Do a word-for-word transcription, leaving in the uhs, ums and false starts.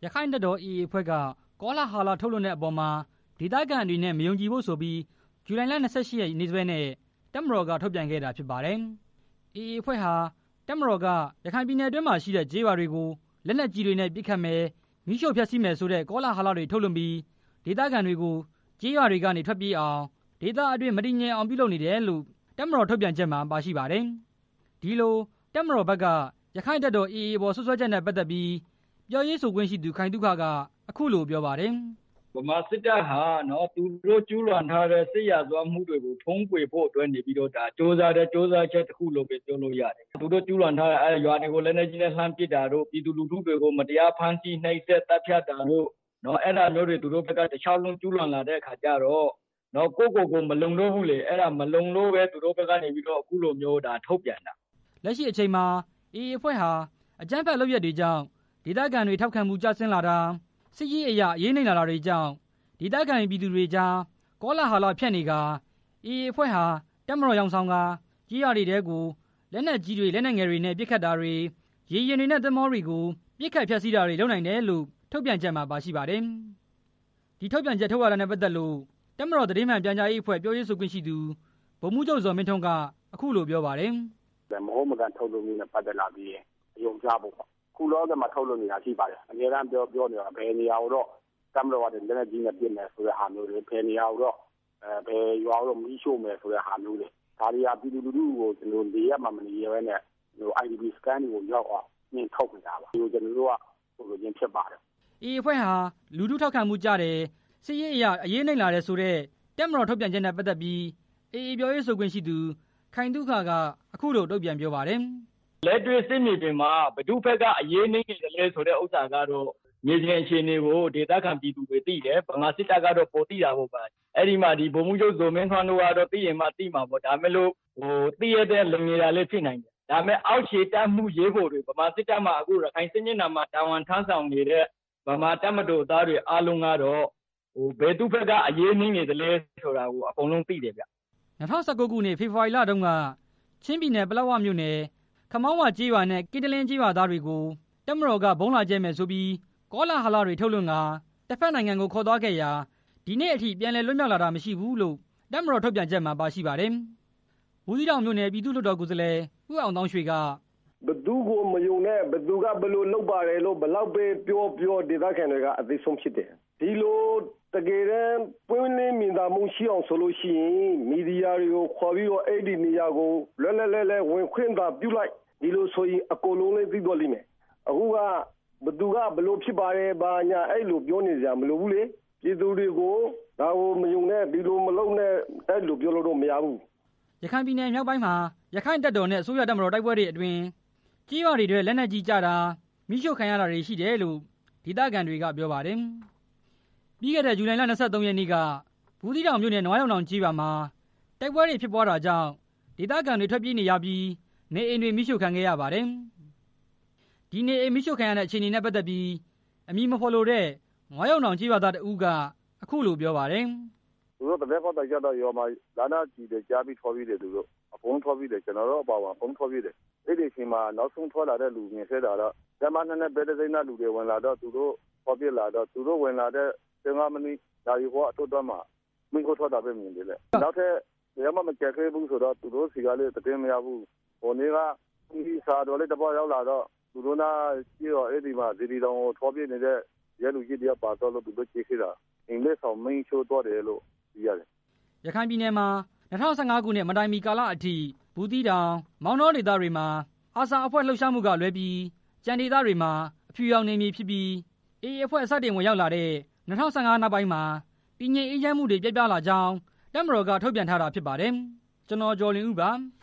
ရခိုင်တပ်တော် အေအေ အဖွဲ့ကကောလာဟာလထုတ်လွှင့်တဲ့အပေါ်မှာဒေသခံတွေနဲ့မယုံကြည်ဖို့ဆိုပြီးဇူလိုင်လ ၂၈ ရက်နေ့စွဲနဲ့တပ်မတော်ကထုတ်ပြန်ခဲ့တာဖြစ်ပါတယ်။ အေအေ အဖွဲ့ဟာတပ်မတော်ကရခိုင်ပြည်နယ်အတွင်းမှာရှိတဲ့ကျေးရွာတွေကိုလက်နက်ကြီးတွေနဲ့ပစ်ခတ်မယ်၊ မီးရှို့ဖျက်ဆီးမယ်ဆိုတဲ့ကောလာဟလတွေထုတ်လွှင့်ပြီးဒေသခံတွေကိုကျေးရွာတွေကနေထွက်ပြေးအောင်ဒေသအတွင်းမတည်ငြိမ်အောင်ပြုလုပ်နေတယ်လို့တပ်မတော်ထုတ်ပြန်ချက်မှာပါရှိပါတယ်။ ဒီလိုတပ်မတော်ဘက်ကရခိုင်တပ်တော် အေအေ ပေါ်စွပ်စွဲချက်နဲ့ပတ်သက်ပြီးပြောရေးဆိုခွင့်ရှိသူခိုင်သုခကအခုလိုပြောပါတယ်။ ဗမာစစ်တပ်ဟာနော်သူတို့ကျူးလွန်ထားတဲ့စစ်ရာဇဝတ်မှုတွေကိုဖုံးကွယ်ဖို့အတွက်နေပြီးတော့ဒါကြိုးစားတဲ့ကြိုးစားချက်တစ်ခုလို့ပဲပြောလို့ရတယ်။သူတို့ကျူးလွန်ထားတဲ့အဲရွာတွေကိုလက်နက်ကြီးနဲ့လှမ်းပစ်တာတို့ပြည်သူလူထုတွေကိုမတရားဖမ်းဆီးနှိပ်စက်တပ်ဖြတ်တာတို့နော်အဲ့ဒါမျိုးတွေသူတို့ဘက်ကတစ်လျှောက်လုံးကျူးလွန်လာတဲ့အခါကျတော့နော်ကိုယ့်ကိုယ်ကိုမလုံလို့ဘူးလေအဲ့ဒါမလုံလို့ပဲသူတို့ဘက်ကနေပြီးတော့အခုလိုမျိုးဒါထုတ်ပြန်တာလက်ရှိအချိန်မှာအေအေ အဖွဲ့ဟာအကြမ်းဖက်လုပ်ရပ်တွေကြောင့်ဒေသခံတွေထောက်ခံမှုကျဆင်းလာတာစစ်ရေးအရာအရေးနိမ့်လာတာတွေကြောင့်ဒေသခံပြည်သူတွေကြားကောလာဟလဖြန့်နေကာအေအေ အဖွဲ့ဟာတပ်မတော်ရောင်ဆောင်ကာကြေးရွာတွေထဲကိုလက်နက်ကြီးတွေလက်နက်ငယ်တွေနဲ့ပစ်ခတ်တာတွေရေယာဉ်တွေနဲ့သင်္ဘောတွေကိုပစ်ခတ်ဖျက်ဆီးတာတွေလုပ်နိုင်တယ်လို့ထုတ်ပြန်ချက်မှာပါရှိပါတယ်။ဒီထုတ်ပြန်ချက်ထုတ်ရတာနဲ့ပတ်သက်လို့တပ်မတော်သတင်းမှန်ပြန်ကြားရေးအဖွဲ့ပြောရေးဆိုခွင့်ရှိသူဗိုလ်မှူးချုပ်ဇော်မင်းထွန်းကအခုလိုပြောပါတယ်။မဟုတ်မကန်ထုတ်လို့မျိုးနဲ့ပတ်သက်လာပြီးရင်အယုံကြဖို့ပေါ့ခုလောကမှာထုတ်လို့နေတာရှိပါတယ်အများအားပြောပြောနေတာဘယ်နေရာတော့တပ်မတော်ကလက်နက်ကြီးနဲ့ပြင်မယ်ဆိုတဲ့ဟာမျိုးတွေဘယ်နေရာတော့အဲဘယ်ရွာတော့မီးရှို့မယ်ဆိုတဲ့ဟာမျိုးတွေဒါတွေကပြည်သူလူထုကိုကျွန်တော်နေရမှာမနေရဘဲနဲ့ဟို အိုင် ဒီ ပီ scan ကိုရောက်အောင်ညှင်းထုတ်နေတာပါဒီလိုကျွန်တော်တို့ကဟိုလိုချင်းဖြစ်ပါတယ်အေအေ အဖွဲ့ဟာလူထုထောက်ခံမှုကြတယ်စစ်ရေးအရာအရေးနှိမ့်လာတယ်ဆိုတဲ့တပ်မတော်ထုတ်ပြန်ချက်နဲ့ပတ်သက်ပြီးအေအေပြောရေးဆိုခွင့်ရှိသူခိုင်သုခကအခုလိုတုံ့ပြန်ပြောပါတယ်လက်တွေ့စစ်မြေပြင်မှာဘယ်သူဘက်ကအရေးနှိမ့်နေတယ်လဲဆိုတဲ့ဥစ္စာကတော့မြေပြင်အခြေအနေကိုဒေသခံပြည်သူတွေသိတယ်ဗမာစစ်တပ်ကတော့ပိုသိတာပေါ့ပါအဲ့ဒီမှာဒီဗိုလ်မှူးချုပ်ဇော်မင်းထွန်းတို့ကတော့သိရင်မှသိမှာပေါ့ဒါမဲ့လို့ဟိုသိရတဲ့လုံနေတာလေးဖြစ်နိုင်တယ်ဒါမဲ့အောက်ခြေတပ်မှုရေးဖို့တွေဗမာစစ်တပ်မှာအခုရခိုင်စစ်မျက်နှာမှာတာဝန်ထမ်းဆောင်နေတဲ့ဗမာတပ်မတော်သားတွေအားလုံးကတော့ဟိုဘယ်သူဘက်ကအရေးနှိမ့်နေတယ်လဲဆိုတာကိုအကုန်လုံးသိတယ်ဗျ၂၀၁၉ခုနှစ်ဖေဖော်ဝါရီလတုန်းကချင်းပြည်နယ်ပလက်ဝမြို့နယ်ခမောင်းဝကျေးရွာနဲ့ကင်းတလင်းကျေးရွာသားတွေကိုတပ်မတော်ကဘုံလာကျဲမယ်ဆိုပြီးကောလာဟလတွေထုတ်လွှင့်ကာတစ်ဖက်နိုင်ငံကိုခေါ်သွားခဲ့ရာဒီနေ့အထိပြန်လည်လွတ်မြောက်လာတာမရှိဘူးလို့တပ်မတော်ထုတ်ပြန်ချက်မှာပါရှိပါတယ်။ဘူးသီးတောင်မြို့နယ်ပြည်သူ့လွှတ်တော်ကိုယ်စားလှယ်ဦးအောင်သောင်းရွှေကဘသူကိုမယုံနဲ့ဘသူကဘလို့လုပ်ပါတယ်လို့ဘလောက်ပဲပြောပြောဒေသခံတွေကအသေးဆုံးဖြစ်တယ်ဒီလိုတကယ်တမ်းပွင့်လင်းမြင်သာမှုရှိအောင်ဆိုလို့ရှိရင်မီဒီယာတွေကိုခေါ်ပြီးတော့အဲ့ဒီနေရာကိုလွယ်လွယ်လဲလဲဝင်ခွင့်သာပြုလိုက်ဒီလိုဆိုရင်အကုန်လုံးလေးသိသွားလိမ့်မယ်အခုကဘသူကဘလို့ဖြစ်ပါတယ်ဘာညာအဲ့လိုပြောနေကြမလို့ဘူးလေပြည်သူတွေကိုဒါကိုမယုံနဲ့ဒီလိုမလုပ်နဲ့အဲ့လိုပြောလို့တော့မရဘူးရခိုင်ပြည်နယ်မြောက်ပိုင်းမှာရခိုင်တပ်တော်နဲ့အစိုးရတပ်မတော်တိုက်ပွဲတွေအတွင်းကြေးရွာတွေထဲလက်နက်ကြီးကြတာမိရှို့ခံရတာတွေရှိတယ်လို့ဒေသခံတွေကပြောပါတယ်ပြီးခဲ့တဲ့ဇူလိုင်လ၂၃ရက်နေ့ကဘူးသီးတောင်မြို့နယ်နွားရုံတောင်ကျေးရွာမှာတိုက်ပွဲတွေဖြစ်ပွားတာကြောင့်ဒေသခံတွေထွက်ပြေးနေရပြီးနေအိမ်တွေမိရှို့ခံခဲ့ရပါတယ်ဒီနေအိမ်မိရှို့ခံရတဲ့အခြေအနေနဲ့ပတ်သက်ပြီးအမည်မဖော်လိုတဲ့နွားရုံတောင်ကျေးရွာသားတဦးကအခုလိုပြောပါတယ်သူတို့တပည့်ခေါ်တိုက်ကြတော့ရောမှာလာနာကြည့်တယ်ကြားပြီးထော်ပြီးတယ်သူတို့အဖုံးထော်ပြီးတယ်ကျွန်တော်တို့အပါပါဖုံးထော်ပြီးတယ်အဲ့ဒီအချိန်မှာနောက်ဆုံးထော်လာတဲ့လူငယ်ဆဲတာတော့ဓမ္မနဲ့ဘယ်တဲ့စိမ်းသားလူတွေဝင်လာတော့သူတို့ခေါ်ပြလာတော့သူတို့ဝင်လာတဲ့ဆယ်ငါးမိနစ်ဒါရီဟောအထွတ်တော့မှမင်းကိုထော်တာပဲမြင်တယ်လေနောက်ထပ်ရမမကြက်ခဲဘူးဆိုတော့သူတို့စီကလည်းတည်မရဘူးဟိုနေ့ကဒီစာတော်လေးတပေါ်ရောက်လာတော့သူတို့နာကြည့်တော့အဲ့ဒီမှာဒီဒီတောင်ကိုထော်ပြနေတဲ့ရဲလူကြီးတွေကပါတော့လို့သူတို့ကြည့်ခဲ့တာအင်္ဂလိပ်ဆောင်မင်းချိုးတော့တယ်လို့ရတယ်ရခိုင်ပြည်နယ်မှာ၂၀၁၅ခုနှစ်မတိုင်မီကာလအထိဘူးသီးတောင်မောင်နှောဒေသတွေမှာအာဆာအဖွဲ့လှုပ်ရှားမှုကလွဲပြီးကြံဒေသတွေမှာအဖြူရောင်နေမည်ဖြစ်ပြီးအေအေအဖွဲ့အစတင်ဝင်ရောက်လာတဲ့၂၀၁၅နောက်ပိုင်းမှာတည်ငြိမ်အေးချမ်းမှုတွေပြပြလာကြောင်းတပ်မတော်ကထုတ်ပြန်ထားတာဖြစ်ပါတယ်ကျွန်တော်ကျော်လင်းဦးပါ